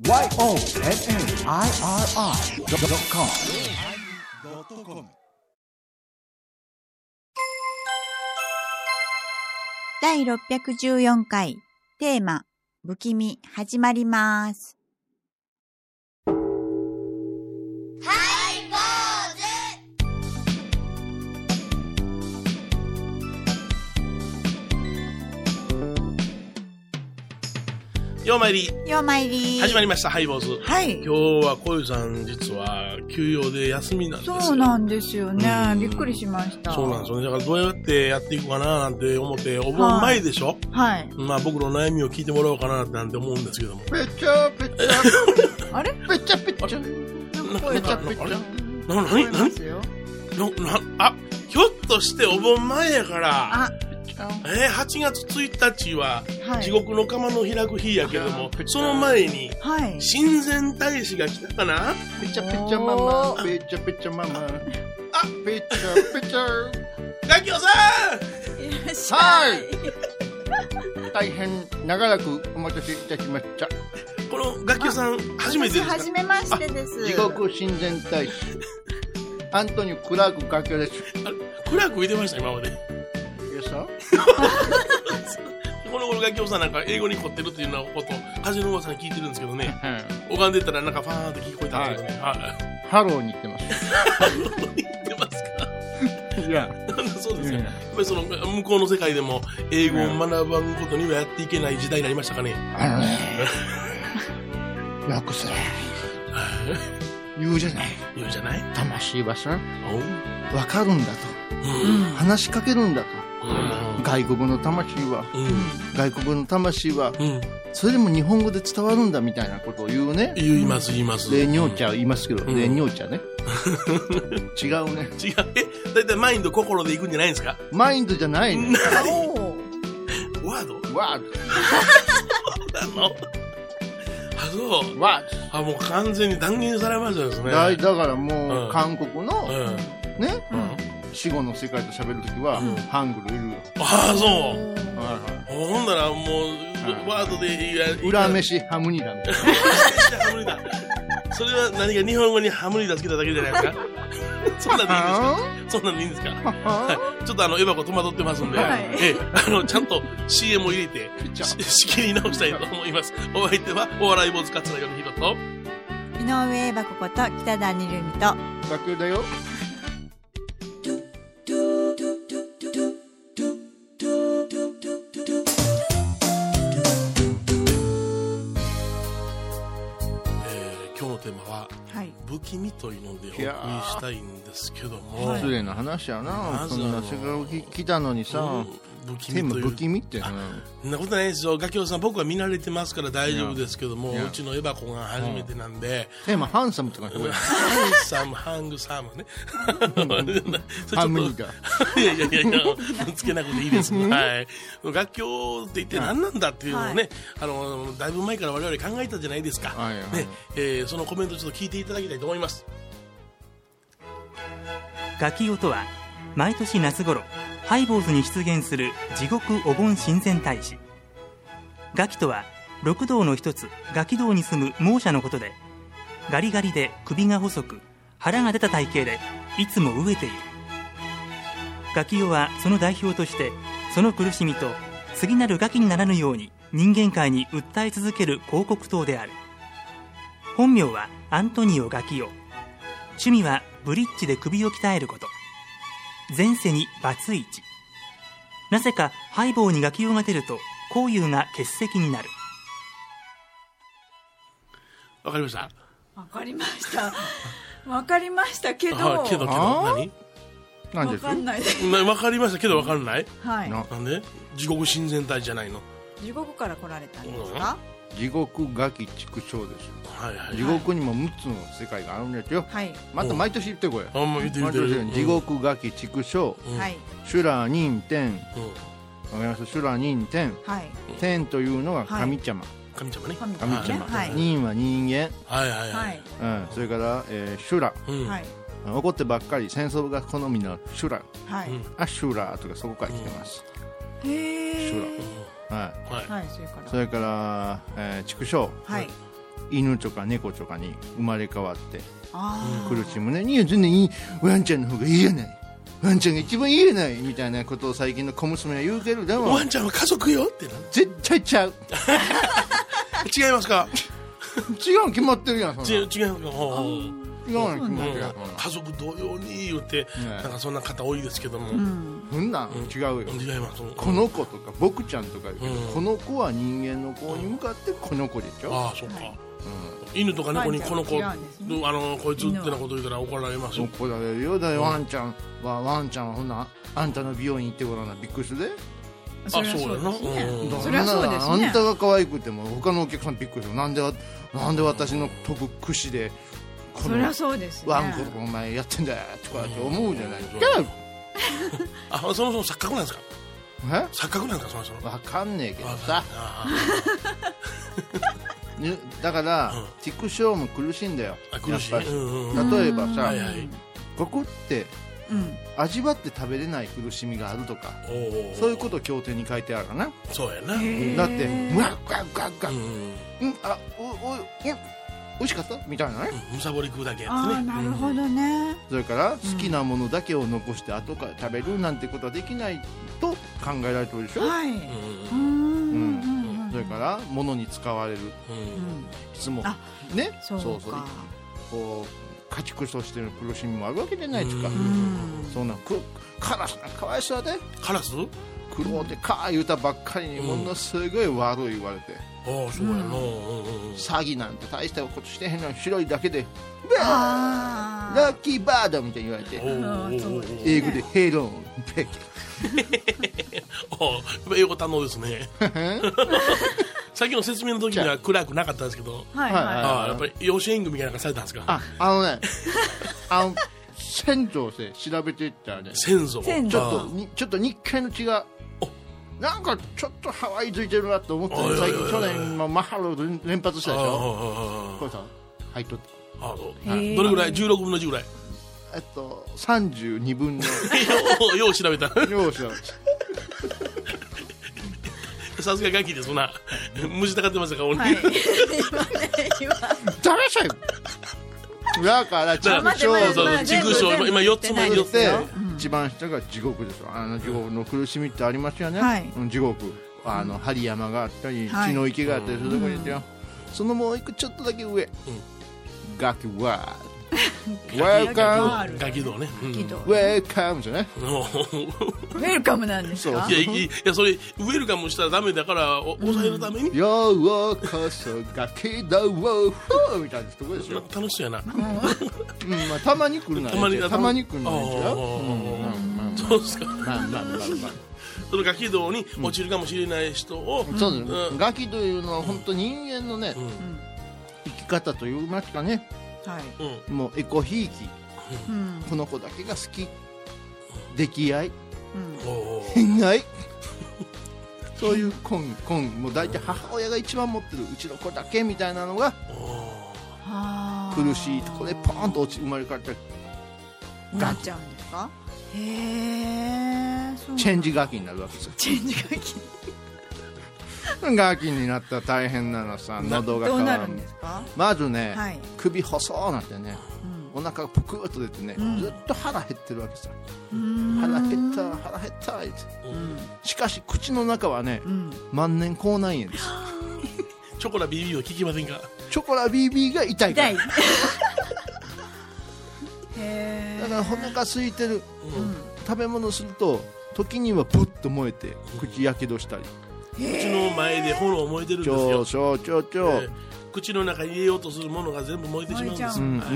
YONNIRI.com 第614回テーマ不気味始まります。 ようまいり始まりましたハイボーズ。 はい。 今日はこゆさん実は休養で休みなんですよ。 そうなんですよね、びっくりしました。 そうなんですよね。だからどうやってやっていこうかななんて思って、お盆前でしょ。 はい。 まあ僕の悩みを聞いてもらおうかななんて思うんですけども。 ぺちゃぺちゃあれぺちゃぺちゃぺちゃぺちゃあ、ひょっとしてお盆前やから。8月1日は地獄の釜の開く日やけども、その前に親善大使が来たかな。 ぺちゃぺちゃママ、ぺちゃぺちゃママ、あ、ぺちゃぺちゃガキオさん、 いらっしゃい。 大変長らくお待たせいたしました。 このガキオさん初めてですか？ 初めましてです。 地獄親善大使アントニオ・クラークガキオです。 クラーク見てました今まで。この頃ガキオさんなんか英語に凝ってるっていうようなこと風の噂に聞いてるんですけどね、拝んでたらなんかファーンって聞こえたんですよね、 ハローに行ってます。 ハローに行ってますか？ いやそうですか、やっぱりその向こうの世界でも英語を学ばんことにはやっていけない時代になりましたかね。 楽さ言うじゃない魂はさ分かるんだと、話しかけるんだと。外国の魂は、それでも日本語で伝わるんだみたいなことを言うね。 言います。 で、にょうちゃ言いますけど、で、にょうちゃね。違うね。 違う。だいたいマインド心で行くんじゃないんですか？ マインドじゃないね。 ワードなの。 そう。もう完全に断言されましたですね。 だからもう、韓国の、ね、死後の世界と喋るときは、ハングルいるよ。 ああ、そう。ほんならもう、ワードで裏飯ハムニダみたいな。 ハムニダ。それは何か日本語にハムニダつけただけじゃないですか？そんなんでいいんですか？そんなんでいいんですか？はい。ちょっとエバコ戸惑ってますんで、ちゃんと CM を入れて、仕切り直したいと思います。お相手は、お笑い坊主桂米宏と、 井上エバコこと北谷ルミと、 学級だよ。 テーマは、不気味というのでお送りしたいんですけども、 失礼な話やな。そんな世界を来たのにさ、テーマ不気味ってそんなことないですよ。ガキオさん、僕は見慣れてますから大丈夫ですけども、うちのエバコが初めてなんで、 テーマハンサムとかハングサムね。 ハムニダ。 いやつけなくていいです。はい。ガキオって言って何なんだっていうのをね、だいぶ前から我々考えたじゃないですか。ね、そのコメントちょっと聞いていただきたいと思います。 ガキオとは毎年夏頃ハイボーズに出現する地獄お盆親善大使。ガキとは六道の一つガキ道に住む亡者のことで、ガリガリで首が細く腹が出た体型でいつも飢えている。ガキオはその代表としてその苦しみと次なるガキにならぬように人間界に訴え続ける広告塔である。本名はアントニオ・ガキオ。趣味はブリッジで首を鍛えること。前世にバツイチ。なぜかハイボーにガキオが出ると交友が欠席になる。 わかりました。 わかりましたけど何？ わかんないです。 わかりましたけどわかんない。 はい。 なんで？地獄親善隊じゃないの？ 地獄から来られたんですか？ 地獄ガキ畜生です。地獄にも6つの世界があるんですよ。また毎年言ってこい。地獄ガキ畜生、修羅人天、わかります？修羅人天、天というのが神様。 神様ね。 人は人間。それから修羅。怒ってばっかり戦争が好みの修羅。アシュラとかそこから来てます。修羅。それから畜生、 犬とか猫とかに生まれ変わって苦しむね。いや全然いい、ワンちゃんの方がいいじゃない、ワンちゃんが一番いいじゃないみたいなことを最近の小娘は言うけど、でもワンちゃんは家族よってな、 絶対ちゃう違いますか？ 違う決まってるやん。 違う決まってるやん。 家族同様に言って、なんかそんな方多いですけども、 そんなん違うよ。 違います。 この子とか僕ちゃんとか言うけど、この子は人間の子に向かってこの子でしょ。 ああ、そうか。犬とか猫にこの子、こいつってなこと言うたら怒られますよ。 怒られるよ。だからワンちゃんはほんなあんたの美容院行ってごらんな、びっくりするで。 あ、そうやな。 そりゃそうですね。 あんたが可愛くても他のお客さんびっくりする。なんで私の飛ぶ櫛でこのワンコとかお前やってんだよとかって思うじゃないですか。 あ、そもそも錯覚なんですか？錯覚なんですか？そもそも分かんねえけどさだから畜生も苦しいんだよ。 苦しい。 例えばさ、ここって味わって食べれない苦しみがあるとか、そういうことを経典に書いてあるかな。 そうやな。 だってうわっガッガッガッ、美味しかったみたいなね。 むさぼり食うだけやつね。なるほどね。 それから好きなものだけを残して後から食べるなんてことはできないと考えられてるでしょ。はい。それから物に使われる、いつもね、そうこう家畜としての苦しみもあるわけじゃないですか。そんなカラスなんかかわいそうで。 カラス苦労でか言うたばっかりにものすごい悪い言われて、 ああそうやな、 詐欺なんて大したことしてへんのに白いだけでラッキーバードみたいに言われて、英語でヘロンペケ英語堪能ですねさっきの説明の時には暗くなかったんですけど、やっぱり養子縁組みたいなのされたんですか？ 先祖を調べていったらね、 先祖ちょっと日系の血がなんかちょっとハワイ付いてるなと思って最近去年マッハロー連発したでしょ。これさ入っとった。 どれぐらい？16分の10ぐらい 32分のよう調べたよう調べたさすがガキですな。虫たかってましたか？ はいダメじゃん。だから畜生今4つも言って一番下が地獄ですよ。地獄の苦しみってありますよね。地獄針山があったり血の池があったりするところですよ。そのもう一個ちょっとだけ上、ガキワールカム、 ガキ道ね、 ウェルカムじゃね。 ウェルカムなんですか？ いやそれウェルカムしたらダメだから抑えるためにようこそガキ道をみたいなとこでしょ。 楽しそうやな。 たまに来るな。たまに来るな。 そうですか。そのガキ道に落ちるかもしれない人を、 ガキというのは本当人間のね生き方といいますかね。もうエコひいき、この子だけが好き、溺愛、偏愛そういう根もう大体母親が一番持ってるうちの子だけみたいなのが苦しいところでポーンと生まれ変わったなっちゃうんですか？へえ。 チェンジガキになるわけですよ。 チェンジガキガキになったら大変なのさ、喉がどうなるんですか？ まずね、首細なってね、お腹がぷくっと出てね、ずっと腹減ってるわけさ。腹減ったって、しかし口の中はね、万年口内炎です。 チョコラ BB を聞きませんか？ チョコラ BB が痛いからだから骨が空いてる、食べ物すると時にはプッと燃えて口やけどしたり、 口の前で炎燃えてるんですよ。口の中に入れようとするものが全部燃えてしまうんです。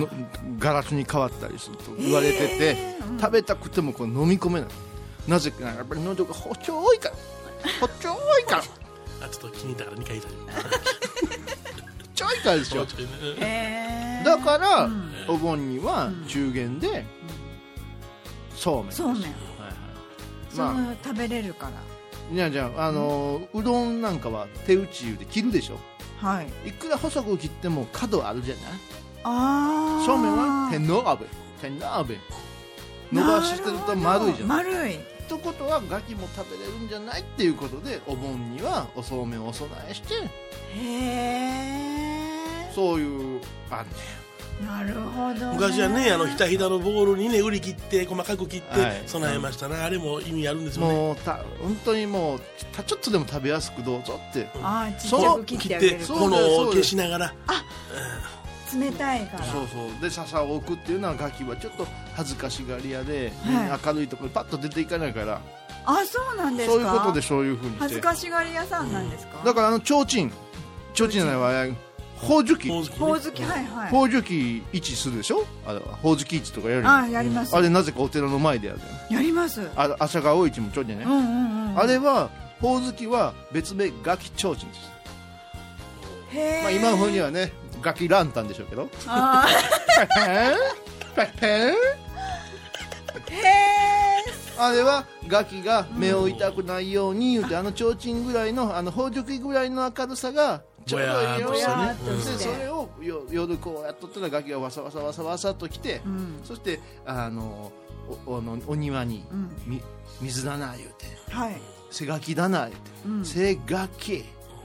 ガラスに変わったりすると言われてて、食べたくてもこう飲み込めない。なぜかやっぱり喉が細いからちょっと気に入ったから2回言ったちょいからですよ。だから、お盆には中元でそうめんです。 食べれるから。 じゃあうどんなんかは手打ち湯で切るでしょ。いくら細く切っても角あるじゃない。そうめんは手の鍋伸ばしてると丸いじゃない。丸いということはガキも食べれるんじゃないっていうことで、お盆にはおそうめんをお供えして、 そういうあんねなるほど、ね、 昔はねひたひたのボールにね売り切って細かく切って備えましたな、あれも意味あるんですよね。 もう本当にもうちょっとでも食べやすくどうぞって、 ちっちゃく切ってあげる、 炎を消しながら、 冷たいから、 そうで笹を置くっていうのはガキはちょっと恥ずかしがり屋で、明るいところにパッと出ていかないから。 そうなんですか。 そういうことでそういうふうにして恥ずかしがり屋さんなんですか。 だから提灯じゃないわ、ほおずき、 ほおずき、はいはい、 ほおずき位置するでしょ。ほおずき位置とかやる。 やります。 あれなぜかお寺の前でやる。 やります。 朝顔市もちょいでね、あれはほおずきは別名ガキ提灯です。今の方にはねガキランタンでしょうけど、あれはガキが目を痛くないように言うて、提灯ぐらいのほおずきぐらいの明るさがちょうどいいよ、それを夜こうやっとったらガキがわさわさわさわさと来て、そしてお庭に、水だな言うて、せがきだな言うて、せがき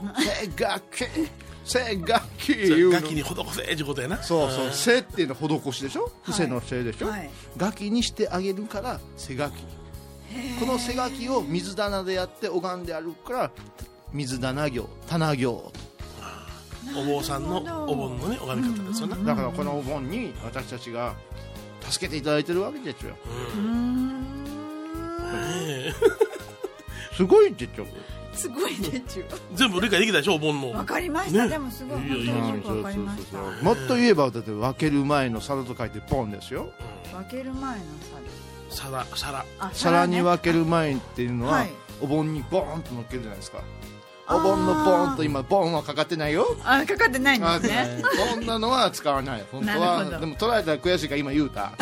ガキに施せってことやな。 そうせっていうのは施しでしょ、伏せのせでしょ、ガキにしてあげるからせがき。このせがきを水棚でやって拝んであるから水棚行、棚行、 お坊さんのお盆のね拝み方ですよね。 だからこのお盆に私たちが助けていただいてるわけですよ。すごいでしょ。 すごいでしょ。 全部理解できたでしょ、お盆の。 わかりました、でもすごい本当によくわかりました。 もっと言えばだって分ける前の皿と書いてポンですよ。 分ける前の皿に分ける前っていうのはお盆にボーンと乗っけるじゃないですか。お盆のボーンと今ボンはかかってないよ。 かかってないんですね。 ボンなのは使わない本当は。でも捉えたら悔しいから今言うた。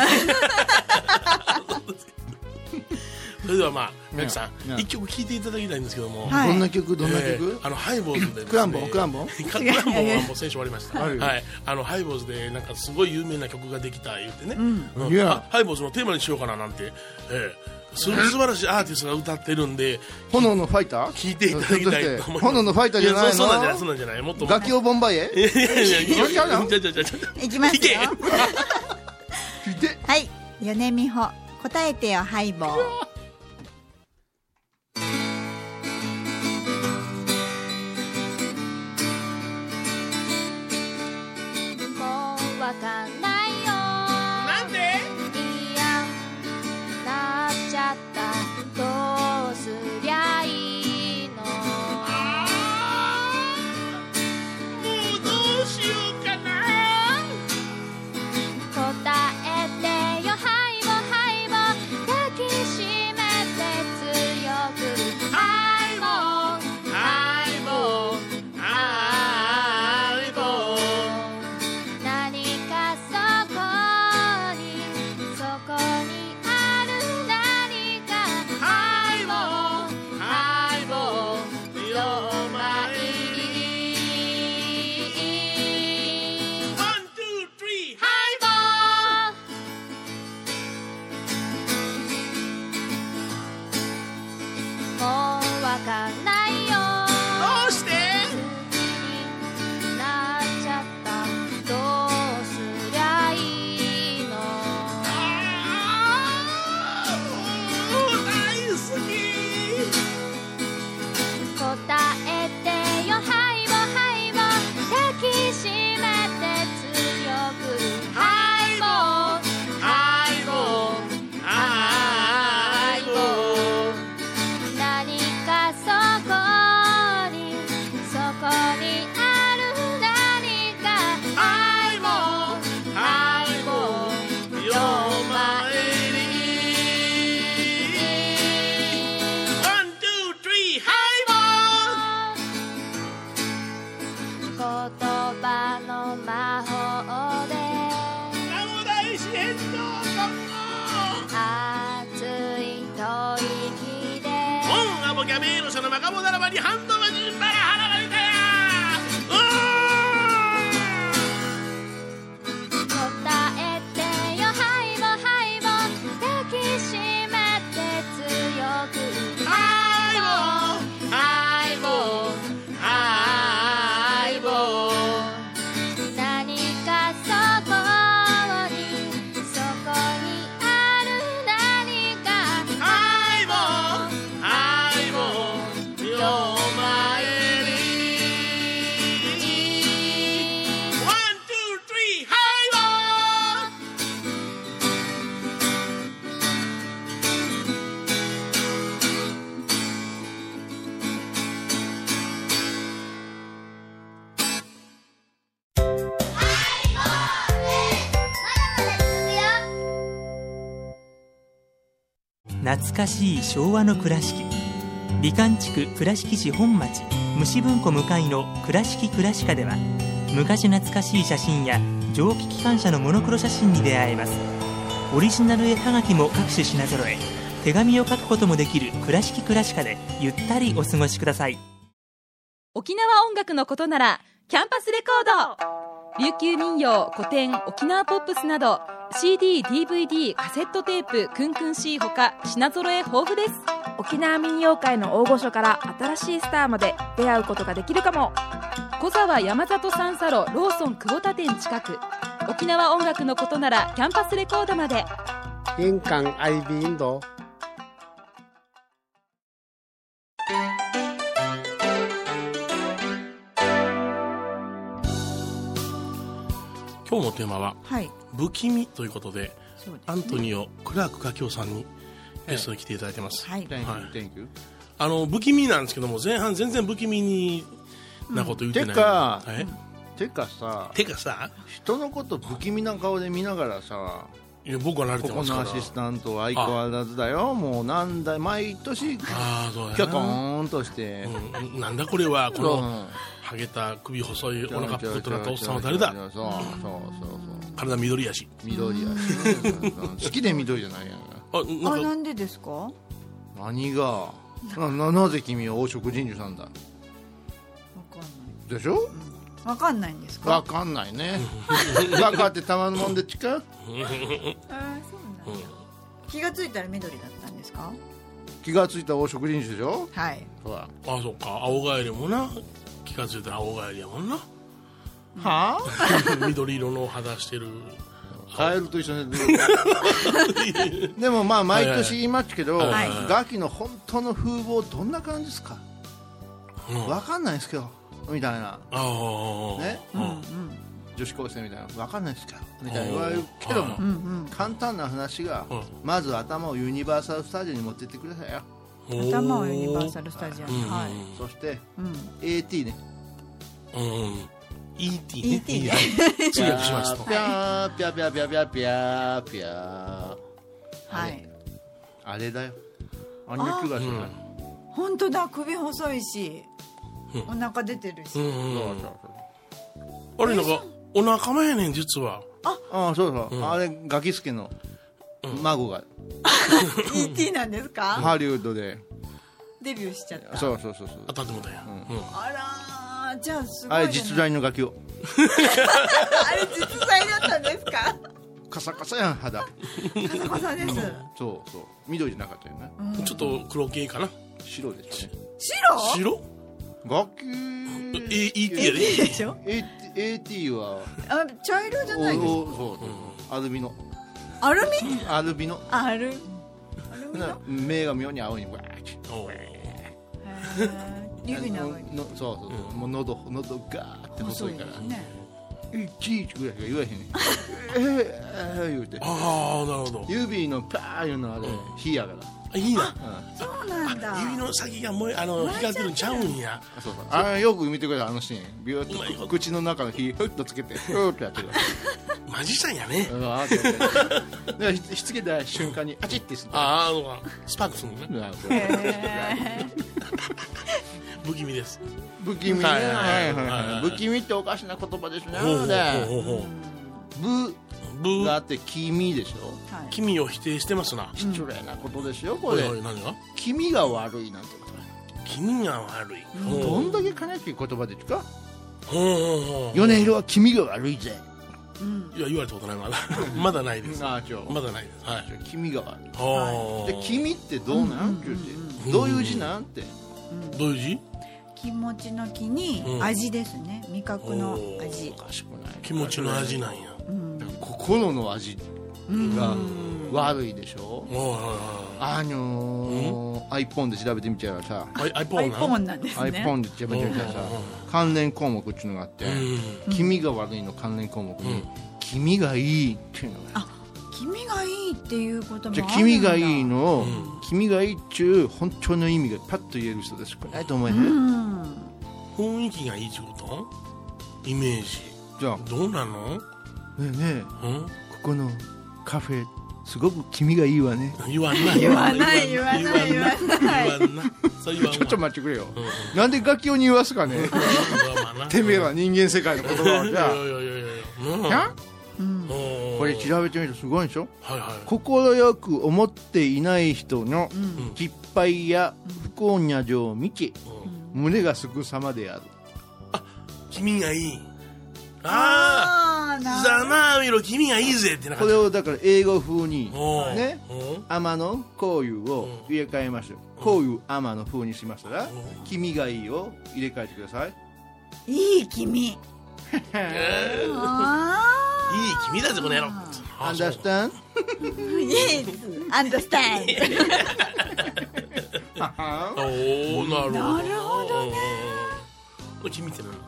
それではメグさん一曲聴いていただきたいんですけども。 どんな曲ハイボーズでクランボンはもう先週終わりました。ハイボーズでなんかすごい有名な曲ができた言ってね、ハイボーズのテーマにしようかななんて、素晴らしいアーティストが歌ってるんで、 炎のファイター聴いていただきたいと思います。 炎のファイターじゃないの。 そうなんじゃない、もっとガキオボンバイエ。 いきますよ。はい、米美穂答えてよハイボー。 わかんないよ。なんで？いや、なっちゃった。どうすりゃいいの？ もうどうしようかな。 答えてよハイボハイボ、抱きしめて強く。ハイボハイボハイボ。キャベールそのマカボならばにハンドマジンバラ腹が出たや答えてよハイボハイボ抱きしめて強くハイボハイボハイボ懐かしい昭和の倉敷。美観地区倉敷市本町虫文庫向かいの倉敷倉歯科では、昔懐かしい写真や蒸気機関車のモノクロ写真に出会えます。オリジナル絵はがきも各種品揃え、手紙を書くこともできる倉敷倉歯科でゆったりお過ごしください。 沖縄音楽のことならキャンパスレコード。琉球民謡、古典、沖縄ポップスなど CD、DVD、カセットテープ、クンクン C ほか品揃え豊富です。 沖縄民謡界の大御所から新しいスターまで出会うことができるかも。 小沢山里三佐路ローソン久保田店近く。沖縄音楽のことならキャンパスレコードまで。 印港 IB 印度。 今日のテーマは、不気味ということで、アントニオ・クラーク華僑さんにゲストに来ていただいてます。不気味なんですけども、前半全然不気味になこと言ってない。 てかさ、人のこと不気味な顔で見ながらさ、 いや僕は慣れてますから。 ここのアシスタントは相変わらずだよ。もうなんだ毎年キョトーンとして、 なんだこれは、このハゲた首細いお腹ぷっとなったおっさんは誰だ。体緑やし。 好きで緑じゃないやん。 なんでですか。 何がなぜ君は黄色人種なんだ。でしょ。 わかんないんですか。 わかんないね。わかってたまのもんでちか。 そうなんだ。気がついたら緑だったんですか。 気がついた黄色人種でしょ。 はい。 あ、そっか。青ガエルもな。気がついたら青ガエルやもんな。 はあ。 緑色の肌してる。 カエルと一緒に。でもまあ毎年言いますけど、ガキの本当の風貌どんな感じですか。わかんないですけど。みたいなね、女子高生みたいな分かんないですかみたいな言われるけども、簡単な話が、まず頭をユニバーサルスタジオに持ってってくださいよ。 頭をユニバーサルスタジオに、 そして、AT ね、 ET ね、通訳しますと、 ピャーピャーピャーピャーピャーピャーピャー、あれだよ、あんな気がする。 本当だ、首細いしお腹出てるし。 あれなんかお腹前やねん実は。 そうそう、あれガキスケの孫が ET なんですか。 ハリウッドでデビューしちゃった。 そう当たってもだよ。 あら、じゃあすごい。 あれ実在のガキを。 あれ実在だったんですか。 カサカサやん肌。 カサカサです。 そう緑じゃなかったよね。 ちょっと黒系かな。 白でしょ。 白ガキ ET やでしょ。 AT は茶色じゃないですか。 アルビノ。 アルビノ。 目が妙に青い。 指長い。 そうもう喉ガーって細いからいちいちぐらいしか言わへんねん。言うて。 なるほど。 指のパーいうのあれ火やから。 いいな。 そうなんだ。 指の先が光ってるんちゃうんや。 よく見てください、あのシーン。ビューッと口の中の火ふっとつけてふーっとやってる。 マジシャンやね。 ひつけた瞬間にあちってする。 スパークするのね。不気味です。 不気味ね。不気味っておかしな言葉ですね。ブがあって君でしょ。 君を否定してますな。 失礼なことですよこれ。 何が？ 君が悪いなんてこと。 君が悪い。 どんだけ悲しい言葉ですか。米広は君が悪いぜ。 いや言われたことない。まだないです。まだないです。 君が悪い。で君ってどうなんって言ってどういう字なんて。 どういう字？ 気持ちの気に味ですね。味覚の味。 気持ちの味なんや。 心の味が悪いでしょ。iPhone で調べてみちゃうからさ。 iPhone なんですね。 iPhone で調べてみたらさ、関連項目っていうのがあって、君が悪いの関連項目に君がいいっていうのが。 君がいいっていうこともあるんだ。 じゃあ君がいいの君がいいっちゅう本当の意味がパッと言える人ですかないと思えへん。 雰囲気がいいってことイメージ。 じゃあどうなの。 ねえここのカフェ好すごく気味がいいわね。 言わんな。 言わない。 そう言わんわ。 ちょっと待ってくれよ。なんでガキを言わすかね。てめえは人間世界の言葉をじゃあ。これ調べてみるとすごいでしょ。快く思っていない人の失敗や不幸な情を見て胸がすく様である。 あ、君がいい。ああ、ざまあみろ、君がいいぜってな。 これをだから英語風にね、天のこういうを入れ替えましょう。こういう天の風にしましたら、君がいいを入れ替えてください。 いい君。いい君だぜこの野郎。 Understand? Yes, understand. おお、なるほどね。君って何？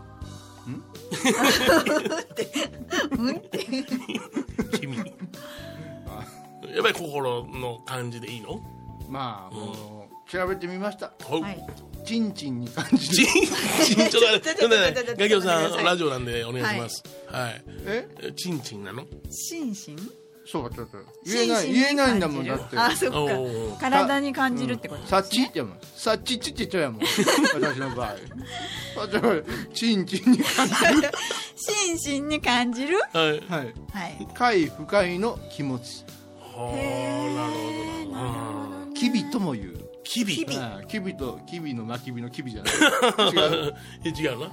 君やっぱり心の感じでいいの？ まあ、もう調べてみました。チンチンに感じる。 ちょっとガキオさんラジオなんでお願いします。はい。チンチンなの？ シンシン？ そうか、ちょっと言えないんだもんだって。 あ、そっか。体に感じるってことですね。 サッチって言うもん。サッチって言っちゃうやもん。私の場合。チンチンに感じる。 シンシンに感じる。 はい。快不快の気持ち。 へえ。なるほど。 キビとも言う。 キビ。 キビとキビの巻き火のキビじゃない。 違うな。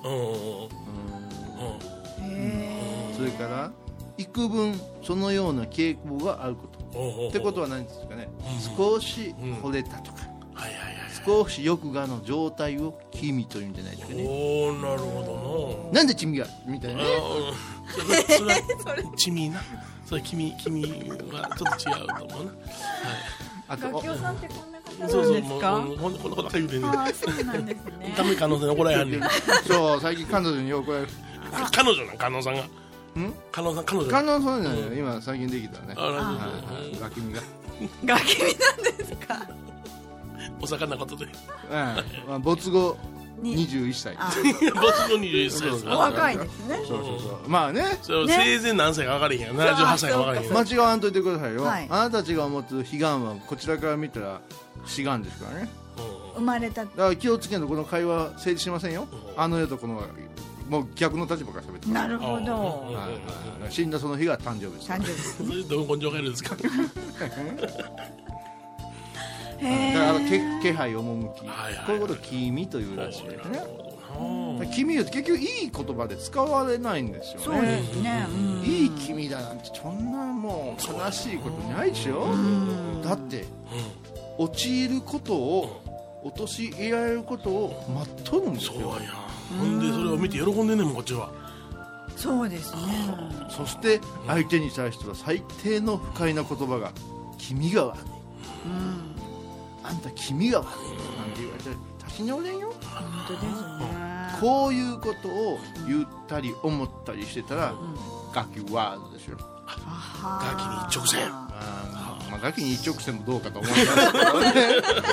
それから幾分そのような傾向があること。ってことは何ですかね。少し惚れたとか。少し欲がの状態を君というんじゃないですかね。 おお、なるほどな。 なんで君がみたいなね。 それ君な。それ君はちょっと違うと思うな。 ガキオさんってこんな方なんですか？ そうそう、もうこんなことばっかり言うてんね。 ああ、そうなんですね。 ダメ可能性に怒られはんねん。 そう、最近彼女に怒られる。 彼女なん、加納さんが。加納さん、彼女。 加納さんじゃないよ。今最近できたね。ガキミが。 ガキミなんですか？ お魚なことで。 没後21歳。 没後21歳ですか？ 若いですね。 そう。まあね。 生前何歳か分かれへんやん。78歳か分かれへん。 間違わんといてくださいよ。あなたたちが思ってる悲願はこちらから見たら志願ですからね。 生まれた。 だから気をつけんとこの会話成立しませんよ。あの世とこのもう逆の立場から喋って。 なるほど。 死んだその日が誕生日です。 誕生日です。 どの根性がいるんですか？ だから気配赴き、こういうことを君というらしいですね。君って結局いい言葉で使われないんですよね。 そうですね。 いい君だなんてそんなもう悲しいことないでしょ。だって陥ることを陥れられることを待っとるんですよ。 そうや。ほんでそれを見て喜んでんねんもんこっちは。 そうですね。 そして相手に対しては最低の不快な言葉が君が悪い。あんた君が悪いなんて言われて立ち直れんよ。 本当ですね。 こういうことを言ったり思ったりしてたら、ガキワードですよ。 ガキに一直線。 ガキに一直線もどうかと思いますけどね。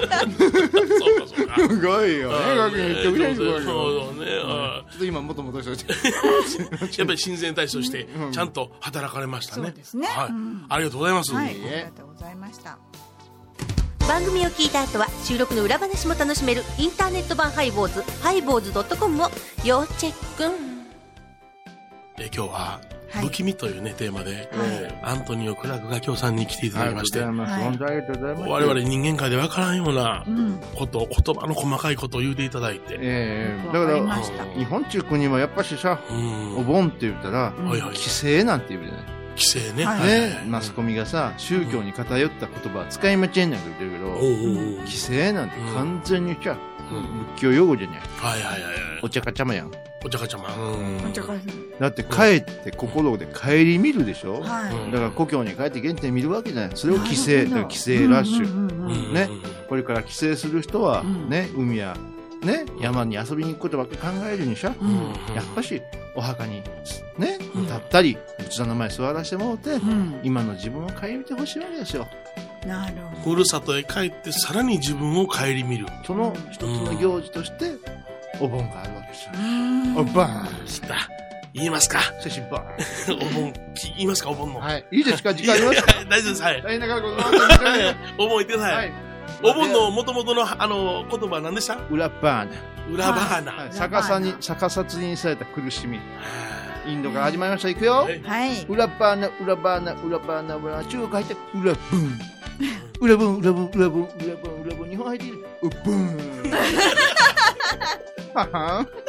すごいよね、ガキに一直線すごいよ。 そうね。 ちょっと今もともとしといて。 やっぱり親善大使としてちゃんと働かれましたね。 そうですね。 ありがとうございます。 ありがとうございました。 番組を聞いた後は収録の裏話も楽しめるインターネット版ハイボーズハイボーズ.com を要チェック。 今日は不気味というねテーマでアントニオ・クラークガキオさんに来ていただきまして、我々人間界で分からんようなこと言葉の細かいことを言うていただいて、 だから日本中国はやっぱしさ、お盆って言ったら規制なんて言うじゃない。 規制ね。 マスコミがさ、宗教に偏った言葉は使い間違いないと言ってるけど、規制なんて完全に言っちゃう。仏教用語じゃない。お茶かちゃまやん。 お茶かちゃま。 だって帰って心で顧みるでしょ。だから故郷に帰って原点見るわけじゃない。それを規制、規制ラッシュ。ね。これから帰省する人はね、海やね、山に遊びに行くことばっかり考えるにしょ。やっぱしお墓にね、立ったり仏壇の前座らせてもらって、今の自分を顧みてほしいわけですよ。 なるほど。ふるさとへ帰ってさらに自分を顧みる。 その一つの行事としてお盆があるわけですよ。お盆。 来た。 言いますか。 セシバー。お盆、言いますか、お盆の。 はい。いいですか、時間ありますか。 大丈夫です。はい。 大変だから、 お盆言ってください。お盆の元々の、言葉は何でした？ 裏バーナ。 裏バーナ。 逆さつにされた苦しみ。インドから始まりました。いくよ。 はい。 裏バーナ、裏バーナ、裏バーナ、裏中国入って、裏ブン。裏ブン、裏ブン、裏ブン、裏ブン、裏ブン、日本入っている。ブン。ははん。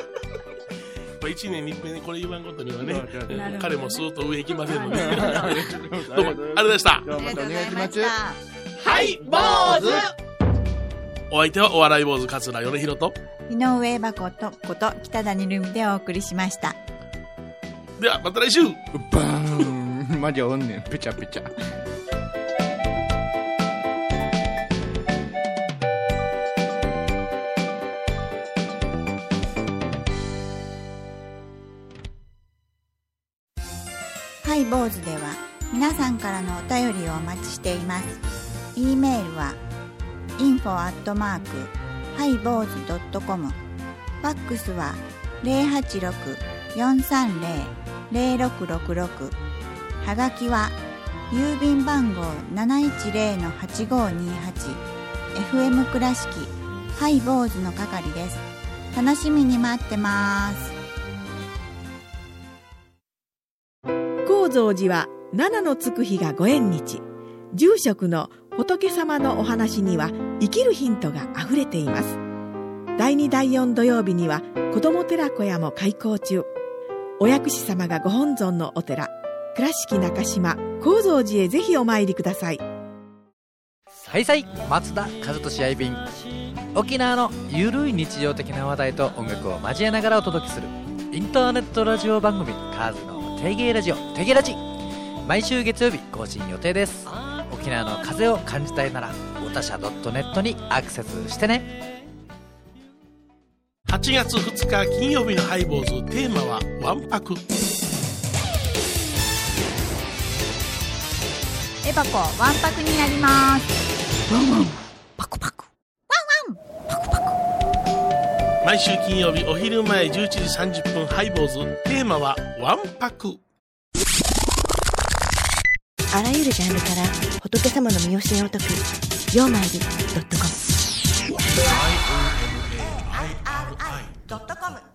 1年に一遍にこれ言わんことにはね、彼もスーッと上行きませんので。どうも、ありがとうございました。 どうもまたお願いします。 はい、坊主。お相手はお笑い坊主桂米宏と井上箱とこと北谷ルミでお送りしました。 ではまた来週。 バーン。マジおんねん。ペチャペチャ。 ハイボーズでは皆さんからのお便りをお待ちしています。e メールはinfo@highbows.com、 ファックスは 086-430-0666、 はがきは郵便番号 710-8528、 FM 倉敷ハイボーズの係です。楽しみに待ってます。 高蔵寺は七のつく日がご縁日。住職の仏様のお話には生きるヒントがあふれています。第2第4土曜日には子ども寺小屋も開校中。お薬師様がご本尊のお寺、倉敷中島・高蔵寺へぜひお参りください。 はいさい、松田和俊愛便。沖縄のゆるい日常的な話題と音楽を交えながらお届けするインターネットラジオ番組、カーズの定芸ラジオ、定芸ラジ。毎週月曜日更新予定です。沖縄の風を感じたいならおたしゃ .net にアクセスしてね。 8月2日金曜日のハイボーズ、テーマはわんぱく。 エバコわんぱくになります。ワンワンパクパク、ワンワンパクパク。 毎週金曜日お昼前11時30分、ハイボーズ、テーマはわんぱく。 あらゆるジャンルから仏様の身教えを解くようまいり.com